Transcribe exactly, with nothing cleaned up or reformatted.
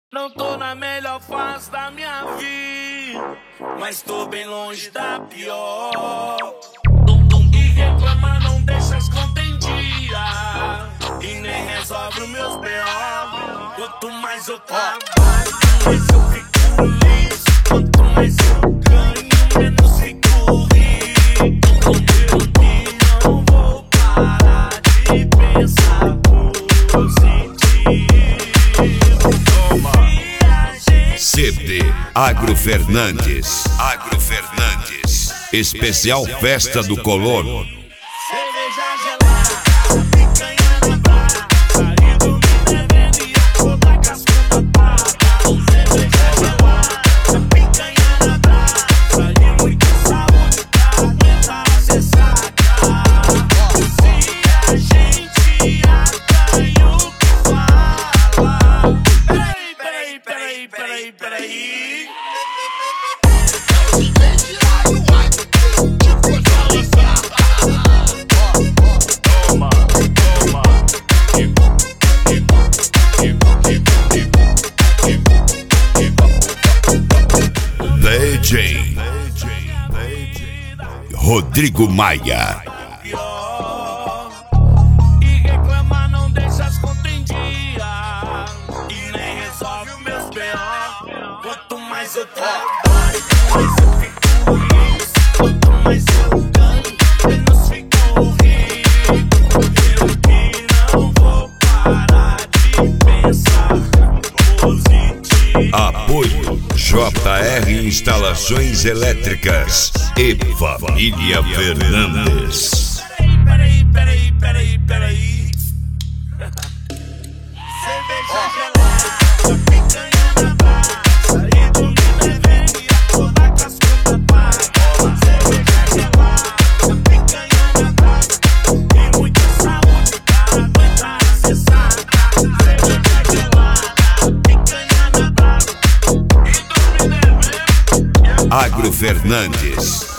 Não tô na melhor fase da minha vida, mas tô bem longe da pior. Tum, tum, e reclama, não deixa as contas em dia e nem resolve os meus B O. Quanto mais eu trabalho, mais eu fico liso. Quanto mais eu ganho, menos fico rico. Eu não vou parar de pensar positivo. C D Agro Fernandes. Agro Fernandes. Especial Festa do Colono. Cerveja gelada, picanha na brasa, e dormir devendo e acordar com as contas pagas. Cerveja gelada, picanha na brasa, e muita saúde pra aguentar a ressaca. Se a gente acanha o que fala. Peraí, peraí, peraí, peraí, peraí. D J Rodrigo Maia. E reclamar não deixa as contas em dia e nem resolve os meus B O. Quanto mais eu trabalho, mais eu fico rico. Quanto mais eu ganho, menos fico rico. Eu que não vou parar de pensar positivo. Apoio J R Instalações Elétricas e Família Fernandes. Peraí, peraí, peraí, peraí. Cerveja gelada, picanha na brasa, e dormir devendo e acordar com as contas pagas. Cerveja gelada, picanha na brasa, e muita saúde pra aguentar a ressaca. Cerveja gelada, picanha na brasa, e dormir devendo. Agro Fernandes.